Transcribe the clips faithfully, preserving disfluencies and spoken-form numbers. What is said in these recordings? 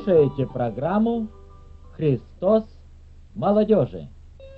слушаете программу «Христос молодежи».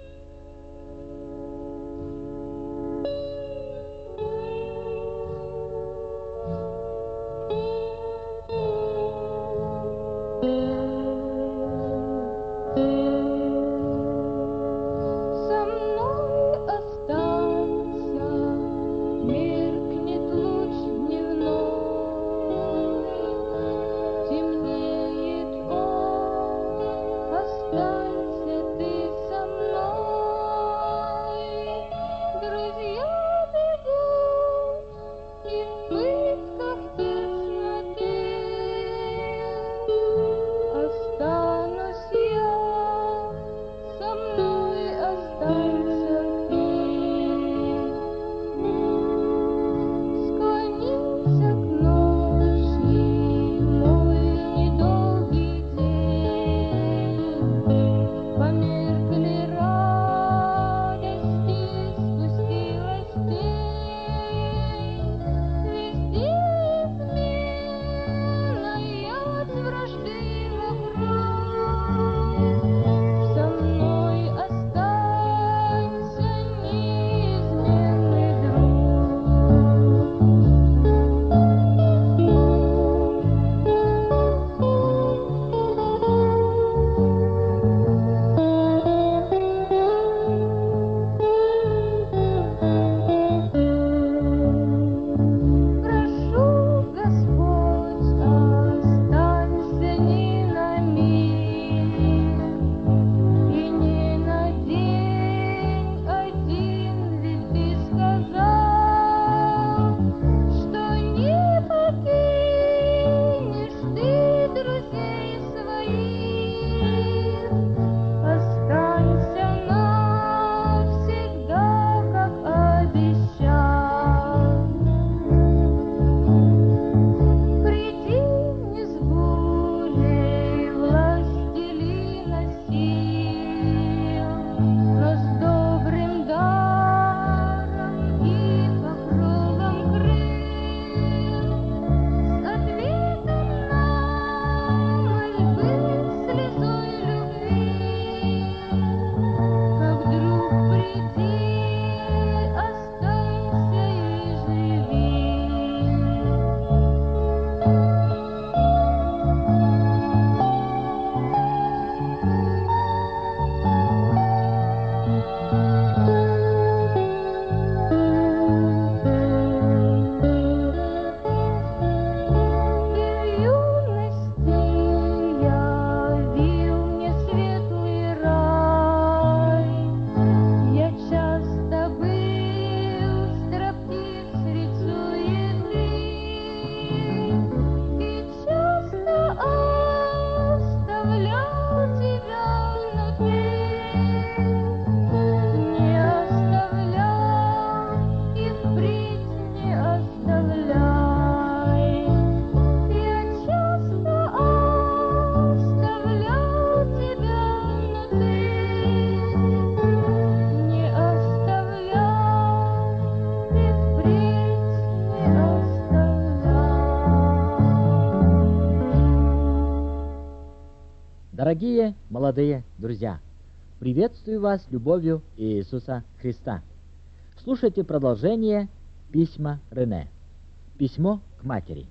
Дорогие молодые друзья, приветствую вас любовью Иисуса Христа. Слушайте продолжение письма Рене. Письмо к матери.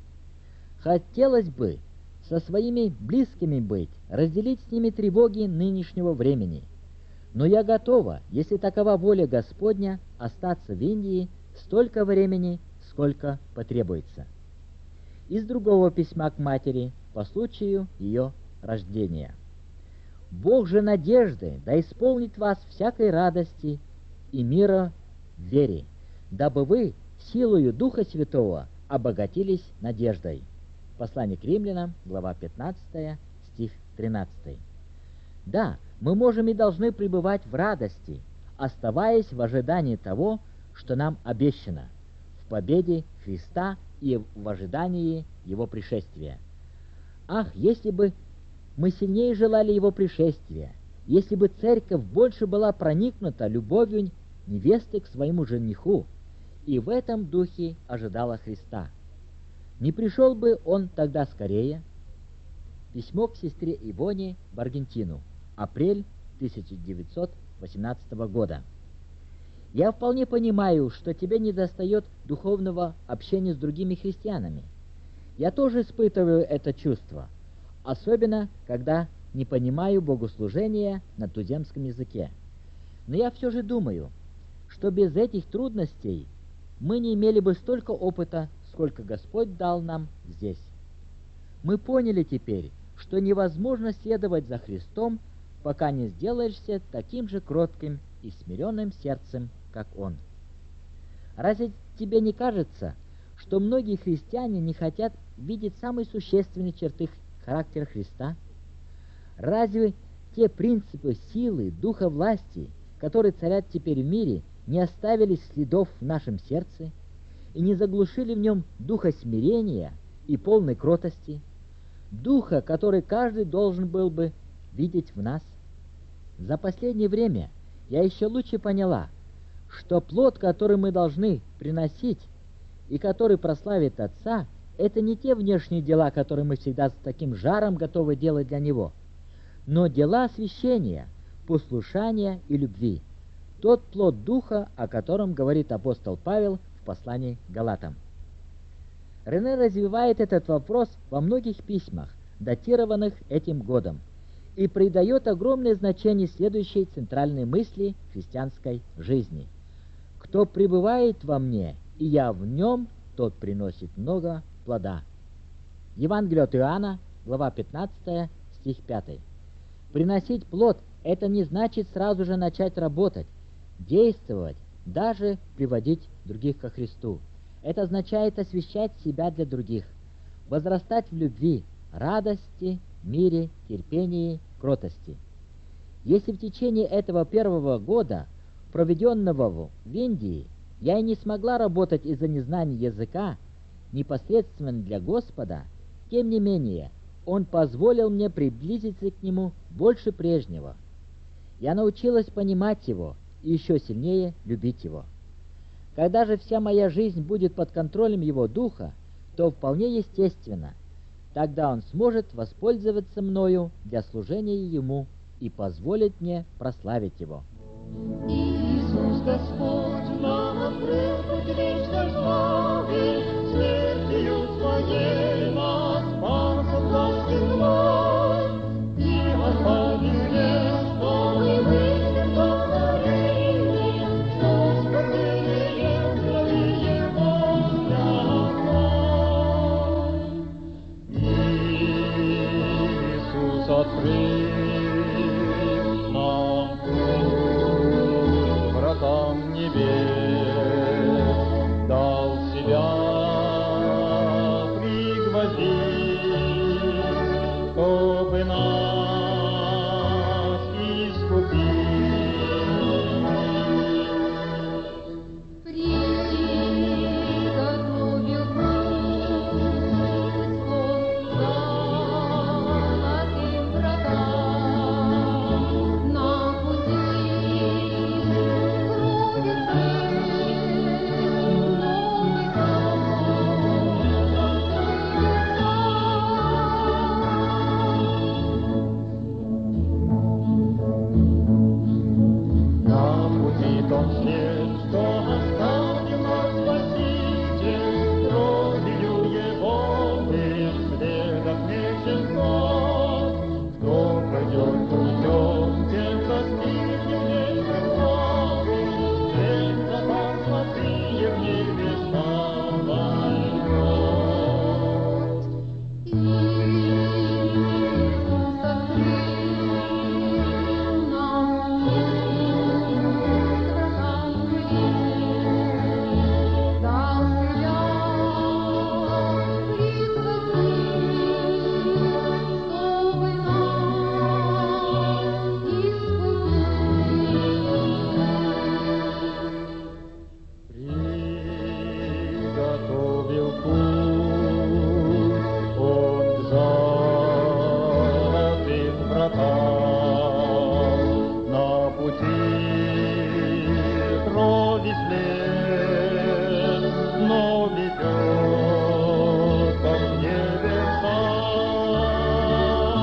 Хотелось бы со своими близкими быть, разделить с ними тревоги нынешнего времени. Но я готова, если такова воля Господня, остаться в Индии столько времени, сколько потребуется. Из другого письма к матери по случаю ее рождения. Бог же надежды да исполнит вас всякой радости и мира в вере, дабы вы силою Духа Святого обогатились надеждой. Послание к Римлянам, глава пятнадцатая, стих тринадцатый. Да, мы можем и должны пребывать в радости, оставаясь в ожидании того, что нам обещано, в победе Христа и в ожидании Его пришествия. Ах, если бы мы сильнее желали Его пришествия, если бы церковь больше была проникнута любовью невесты к своему жениху, и в этом духе ожидала Христа. Не пришел бы Он тогда скорее? Письмо к сестре Ивоне в Аргентину. Апрель тысяча девятьсот восемнадцатого года. Я вполне понимаю, что тебе недостает духовного общения с другими христианами. Я тоже испытываю это чувство, особенно когда не понимаю богослужения на туземском языке. Но я все же думаю, что без этих трудностей мы не имели бы столько опыта, сколько Господь дал нам здесь. Мы поняли теперь, что невозможно следовать за Христом, пока не сделаешься таким же кротким и смиренным сердцем, как Он. Разве тебе не кажется, что многие христиане не хотят видеть самые существенные черты характера Христа? Разве те принципы силы, духа власти, которые царят теперь в мире, не оставили следов в нашем сердце и не заглушили в нем духа смирения и полной кротости, духа, который каждый должен был бы видеть в нас? За последнее время я еще лучше поняла, что плод, который мы должны приносить и который прославит Отца, это не те внешние дела, которые мы всегда с таким жаром готовы делать для Него, но дела освящения, послушания и любви. Тот плод Духа, о котором говорит апостол Павел в послании к Галатам. Рене развивает этот вопрос во многих письмах, датированных этим годом, и придает огромное значение следующей центральной мысли христианской жизни. «Кто пребывает во мне, и я в нем, тот приносит много плода». Евангелие от Иоанна, глава пятнадцатая, стих пятый. Приносить плод – это не значит сразу же начать работать, действовать, даже приводить других ко Христу. Это означает освящать себя для других, возрастать в любви, радости, мире, терпении, кротости. Если в течение этого первого года, проведенного в Индии, я и не смогла работать из-за незнания языка непосредственно для Господа, тем не менее, Он позволил мне приблизиться к Нему больше прежнего. Я научилась понимать Его и еще сильнее любить Его. Когда же вся моя жизнь будет под контролем Его Духа, то вполне естественно, тогда Он сможет воспользоваться мною для служения Ему и позволит мне прославить Его. Иисус Господь нам открыл путь вечной славы, смертью Своей нас спас от власти зла, и оставил место и выйдет говорили, что спасение в крови Его свято. Иисус открыл нам путь вратам небес, дал себя пригвоздить, чтобы нас искупить. Приготовил путь золотым вратам, на пути крови новый На пути том свет, что оставил нас Спаситель, кровью Его мы следом вечен год. Кто пройдет путем, тем достигнет вечной славы, тем за царство Сие в небе войдет. Иисус открыл нам путь вратам небес, дал себя пригвоздить, чтобы нас искупить. Приготовил путь Он к золотым вратам, на пути крови след, но ведет ко мне верха.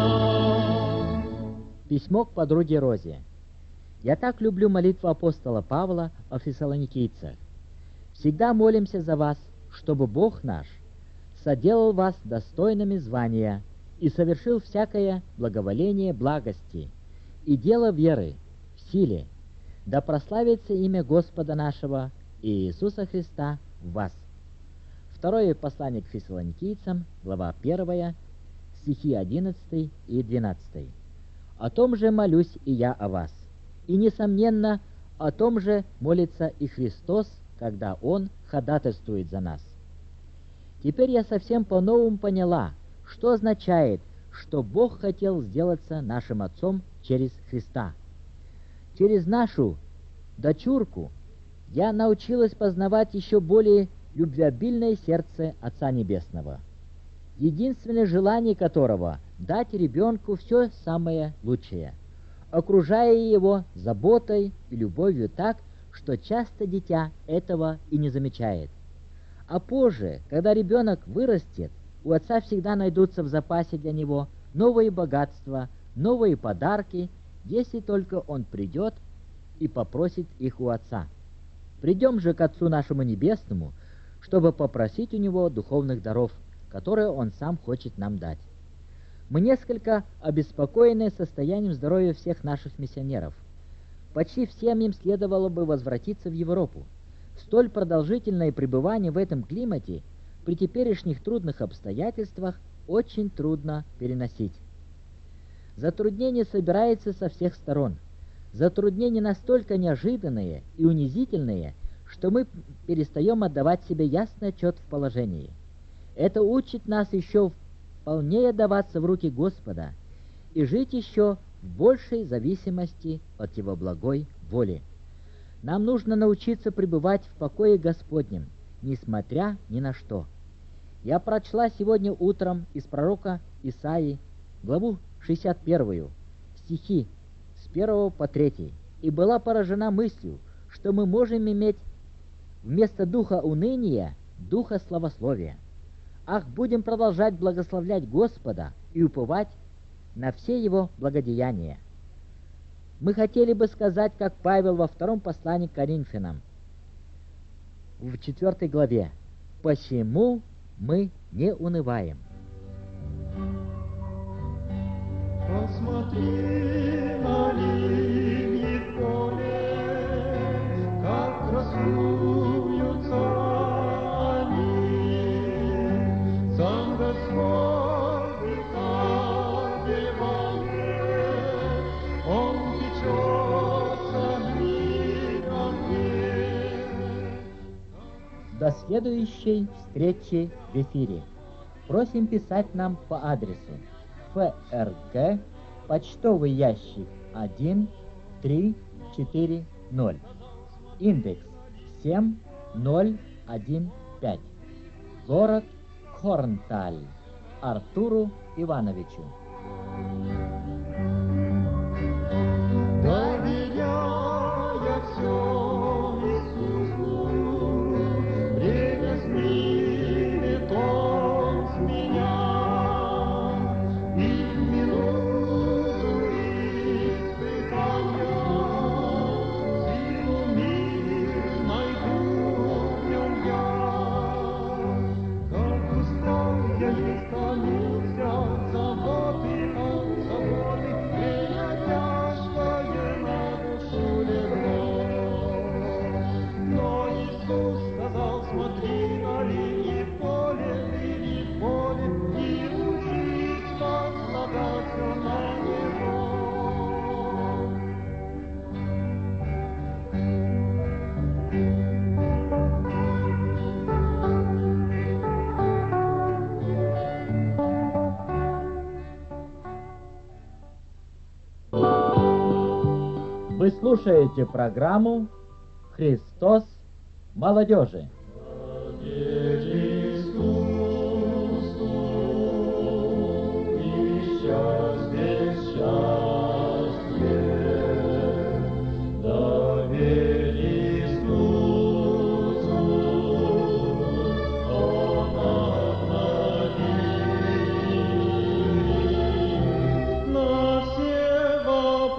Письмо к подруге Розе. Я так люблю молитву апостола Павла о фессалоникийцах. Всегда молимся за вас, чтобы Бог наш соделал вас достойными звания и совершил всякое благоволение благости и дело веры в силе, да прославится имя Господа нашего и Иисуса Христа в вас. Второе послание к фессалоникийцам, глава первая, стихи одиннадцатый и двенадцатый. «О том же молюсь и я о вас, и, несомненно, о том же молится и Христос, когда Он ходатайствует за нас». Теперь я совсем по-новому поняла, что означает, что Бог хотел сделаться нашим Отцом через Христа. Через нашу дочурку я научилась познавать еще более любвеобильное сердце Отца Небесного, единственное желание которого — дать ребенку все самое лучшее, окружая его заботой и любовью так, что часто дитя этого и не замечает. А позже, когда ребенок вырастет, у отца всегда найдутся в запасе для него новые богатства, новые подарки, если только он придет и попросит их у отца. Придем же к Отцу нашему Небесному, чтобы попросить у него духовных даров, которые он сам хочет нам дать. Мы несколько обеспокоены состоянием здоровья всех наших миссионеров. Почти всем им следовало бы возвратиться в Европу. Столь продолжительное пребывание в этом климате при теперешних трудных обстоятельствах очень трудно переносить. Затруднение собирается со всех сторон. Затруднения настолько неожиданные и унизительные, что мы перестаем отдавать себе ясный отчет в положении. Это учит нас еще вполне отдаваться в руки Господа и жить еще в большей зависимости от Его благой воли. Нам нужно научиться пребывать в покое Господнем, несмотря ни на что. Я прочла сегодня утром из пророка Исаии, главу шестьдесят первую, стихи с первого по третий, и была поражена мыслью, что мы можем иметь вместо духа уныния духа славословия. Ах, будем продолжать благословлять Господа и уповать на все Его благодеяния. Мы хотели бы сказать, как Павел во втором послании к Коринфянам, в четвертой главе: «Посему мы не унываем». Посмотри на линии в поле, как красуются они. Сам Господь века деванет, Он печется мигом мир. До следующей встречи в эфире. Просим писать нам по адресу ФРГ, почтовый ящик один три четыре ноль, индекс семь ноль один пять, город Хорнталь, Артуру Ивановичу. Доверяя все Иисусу, время снимет Он с меня, и в минуту испытания силу мир найду в нем я. Как устал я и стомился от заботы, от заботы, время тяжкое на душу легло. Но Иисус сказал: смотри на линии в поле, линии в поле, и учись возлагаться на Него. Вы слушаете программу «Христос молодежи». На все вопросы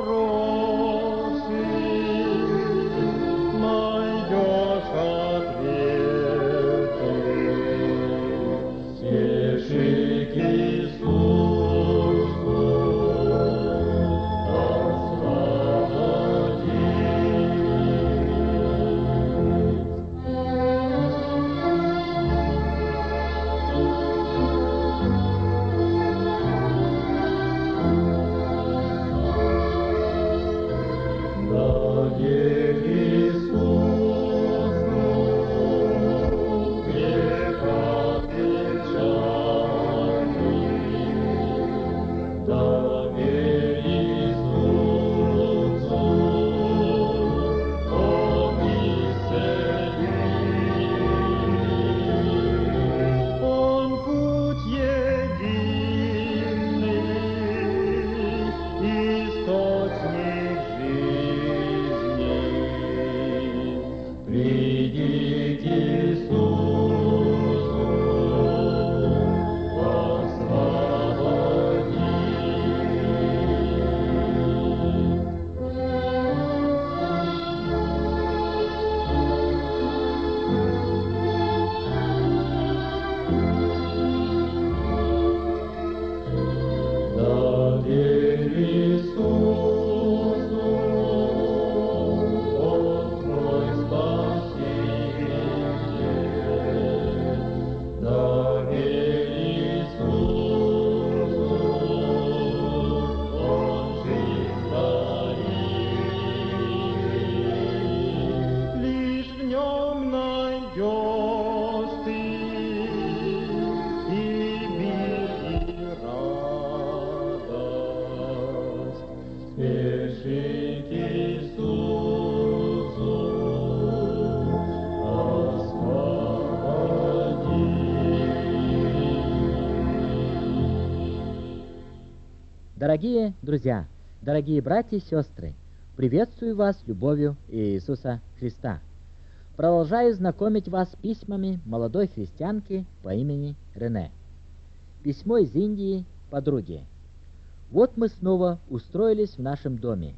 Дорогие друзья, дорогие братья и сестры, приветствую вас любовью Иисуса Христа. Продолжаю знакомить вас с письмами молодой христианки по имени Рене. Письмо из Индии подруге. Вот мы снова устроились в нашем доме.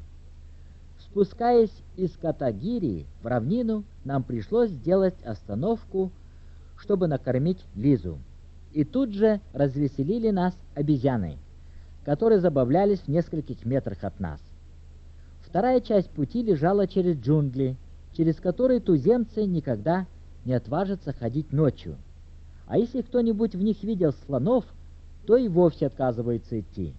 Спускаясь из Катагири в равнину, нам пришлось сделать остановку, чтобы накормить Лизу. И тут же развеселили нас обезьяны, которые забавлялись в нескольких метрах от нас. Вторая часть пути лежала через джунгли, через которые туземцы никогда не отважатся ходить ночью. А если кто-нибудь в них видел слонов, то и вовсе отказывается идти.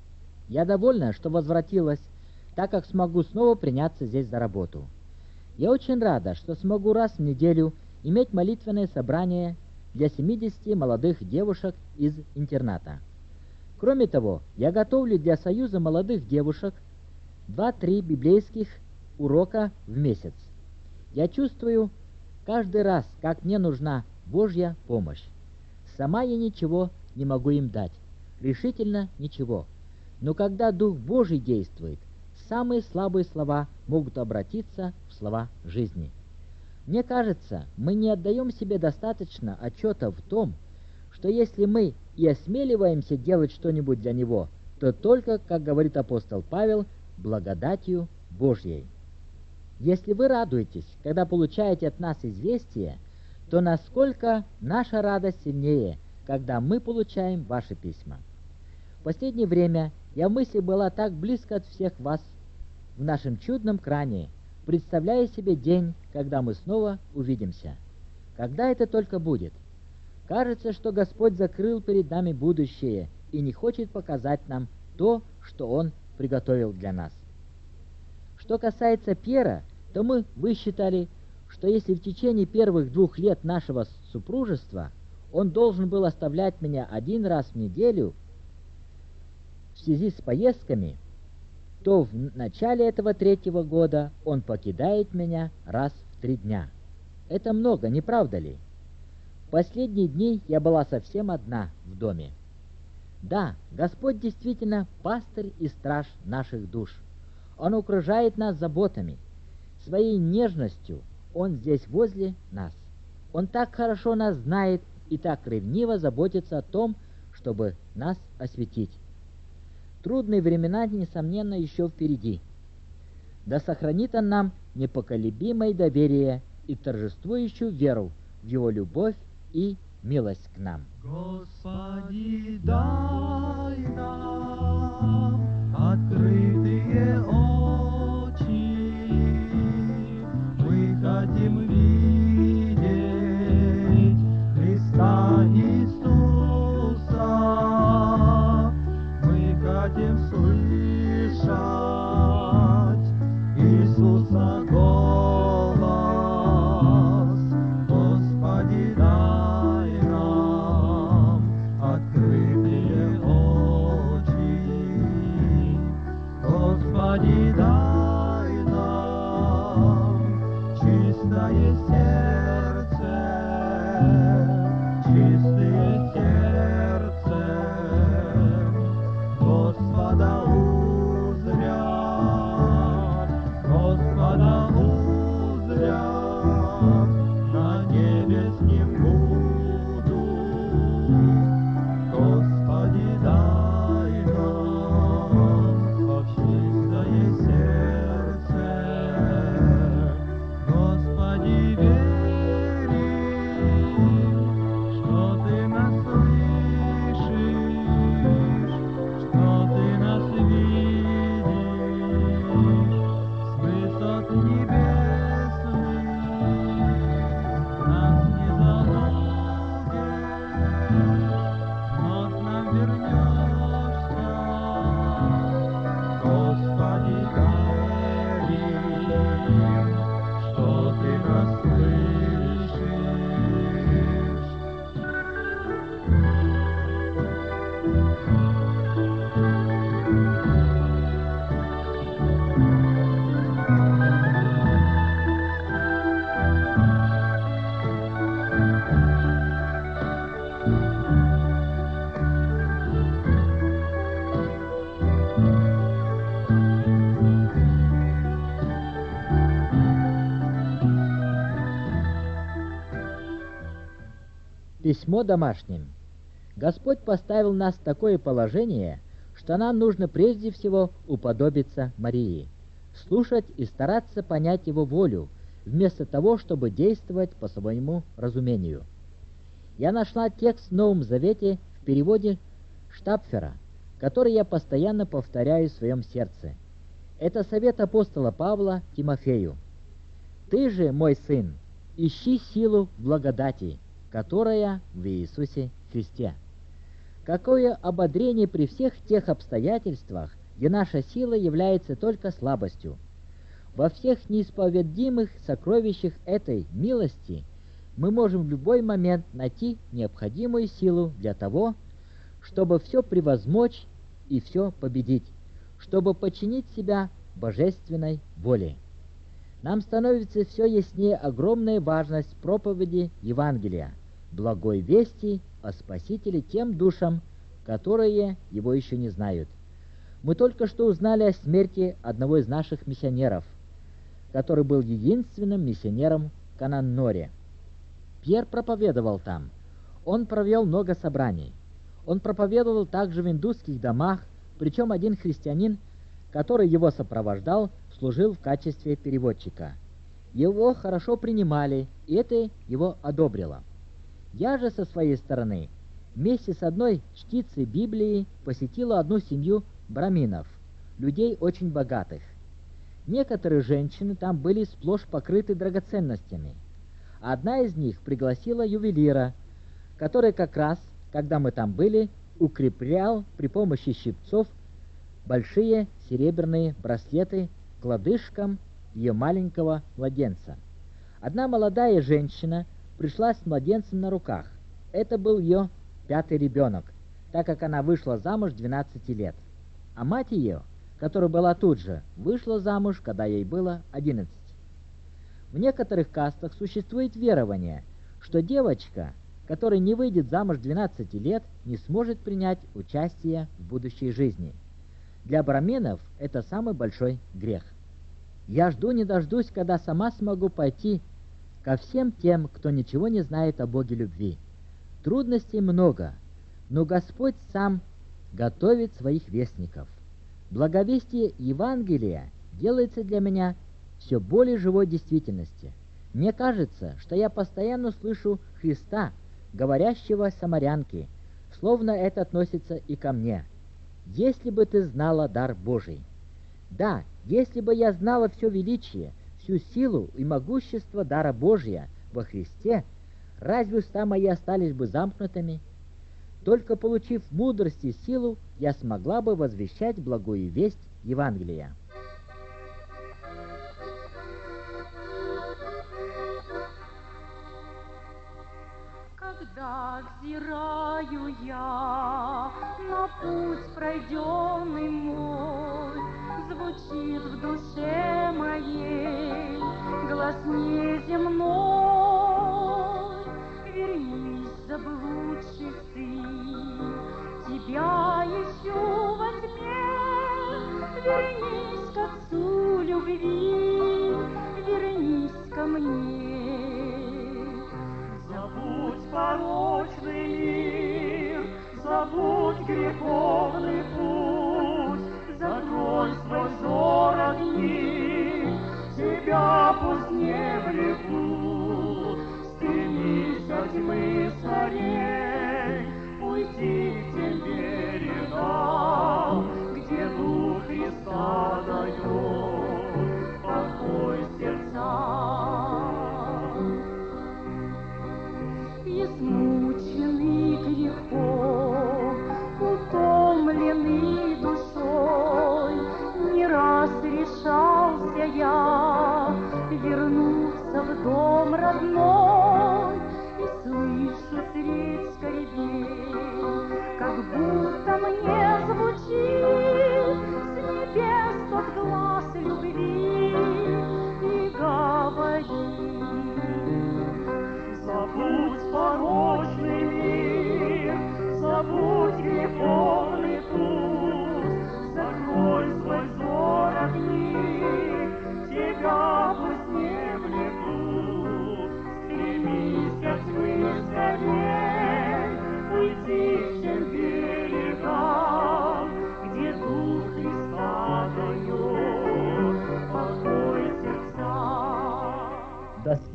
Я довольна, что возвратилась, так как смогу снова приняться здесь за работу. Я очень рада, что смогу раз в неделю иметь молитвенное собрание для семидесяти молодых девушек из интерната. Кроме того, я готовлю для Союза молодых девушек два-три библейских урока в месяц. Я чувствую каждый раз, как мне нужна Божья помощь. Сама я ничего не могу им дать, решительно ничего. Но когда Дух Божий действует, самые слабые слова могут обратиться в слова жизни. Мне кажется, мы не отдаем себе достаточно отчета в том, что если мы и осмеливаемся делать что-нибудь для Него, то только, как говорит апостол Павел, благодатью Божьей. Если вы радуетесь, когда получаете от нас известие, то насколько наша радость сильнее, когда мы получаем ваши письма. В последнее время я в мысли была так близко от всех вас в нашем чудном кране, представляя себе день, когда мы снова увидимся. Когда это только будет? Кажется, что Господь закрыл перед нами будущее и не хочет показать нам то, что Он приготовил для нас. Что касается Пьера, то мы высчитали, что если в течение первых двух лет нашего супружества он должен был оставлять меня один раз в неделю в связи с поездками, то в начале этого третьего года он покидает меня раз в три дня. Это много, не правда ли? В последние дни я была совсем одна в доме. Да, Господь действительно пастырь и страж наших душ. Он окружает нас заботами. Своей нежностью Он здесь возле нас. Он так хорошо нас знает и так ревниво заботится о том, чтобы нас осветить. Трудные времена, несомненно, еще впереди. Да сохранит Он нам непоколебимое доверие и торжествующую веру в Его любовь и милость к нам. Господи, дай нам открытые очи, мы хотим видеть Христа Иисуса, мы хотим слышать Иисуса голос. Господи, дай нам открытые очи, Письмо домашним. Господь поставил нас в такое положение, что нам нужно прежде всего уподобиться Марии, слушать и стараться понять Его волю, вместо того, чтобы действовать по своему разумению. Я нашла текст в Новом Завете в переводе Штапфера, который я постоянно повторяю в своем сердце. Это совет апостола Павла Тимофею. «Ты же, мой сын, ищи силу в благодати, которая в Иисусе Христе». Какое ободрение при всех тех обстоятельствах, где наша сила является только слабостью. Во всех неисповедимых сокровищах этой милости мы можем в любой момент найти необходимую силу для того, чтобы все превозмочь и все победить, чтобы подчинить себя божественной воле. Нам становится все яснее огромная важность проповеди Евангелия, благой вести о Спасителе тем душам, которые его еще не знают. Мы только что узнали о смерти одного из наших миссионеров, который был единственным миссионером в Кананноре. Пьер проповедовал там. Он провел много собраний. Он проповедовал также в индусских домах, причем один христианин, который его сопровождал, служил в качестве переводчика. Его хорошо принимали, и это его одобрило. Я же со своей стороны вместе с одной чтицей Библии посетила одну семью браминов, людей очень богатых. Некоторые женщины там были сплошь покрыты драгоценностями. Одна из них пригласила ювелира, который как раз, когда мы там были, укреплял при помощи щипцов большие серебряные браслеты к лодыжкам ее маленького младенца. Одна молодая женщина пришла с младенцем на руках. Это был ее пятый ребенок, так как она вышла замуж двенадцати лет. А мать ее, которая была тут же, вышла замуж, когда ей было одиннадцать. В некоторых кастах существует верование, что девочка, которая не выйдет замуж двенадцати лет, не сможет принять участие в будущей жизни. Для браминов это самый большой грех. Я жду не дождусь, когда сама смогу пойти ко всем тем, кто ничего не знает о Боге любви. Трудностей много, но Господь сам готовит своих вестников. Благовестие Евангелия делается для меня все более живой действительности. Мне кажется, что я постоянно слышу Христа, говорящего самарянке, словно это относится и ко мне. «Если бы ты знала дар Божий». Да, если бы я знала все величие, всю силу и могущество дара Божия во Христе, разве уста мои остались бы замкнутыми? Только получив мудрость и силу, я смогла бы возвещать благую весть Евангелия. Когда взираю я на путь пройденный мой, звучит в душе моей глаз неземной. Вернись, заблудший сын, тебя ищу во тьме. Вернись к Отцу любви, вернись ко мне. Забудь порочный мир, забудь греховный путь, закрой свой взор огни, тебя пусть не влекут. Стремись от тьмы скорей, уйти к тем берегам, где Дух Христа дает покой сердцам. Измученный грехом, утомленный душой, не раз решался я вернуться в дом родной, и слышу средь скорбей, как будто мне звучит с небес тот глас любви и говорит: забудь порочный мир, забудь греховный путь, закрой свой взор огни, тебя пусть не влекут.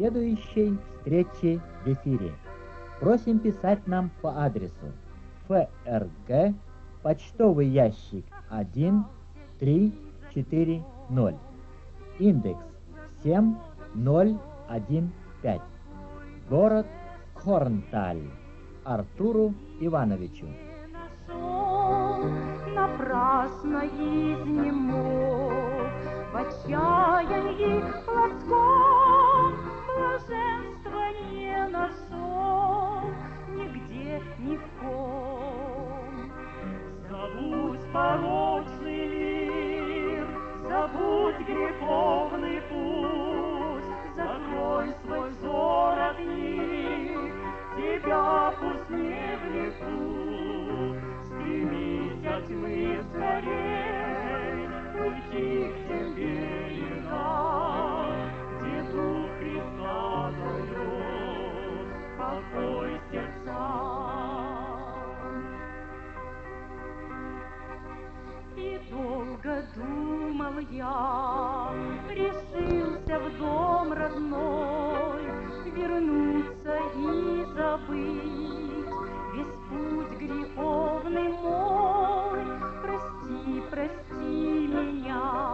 следующей встречи в эфире. Просим писать нам по адресу ФРГ, почтовый ящик один три четыре ноль, индекс семь ноль один пять, город Хорнталь, Артуру Ивановичу. Напрасно изнемог, в отчаянии плотском блаженства не нашел нигде, ни в ком. Забудь порочный мир, забудь греховный путь, закрой свой взор от них, тебя пусть не влекут. Стремись от тьмы скорей, уйти к тебе берегам, где Дух Христа дает покой сердцам. И долго думал я, решился в дом родной вернуться и забыть весь путь греховный мой. Прости, прости меня,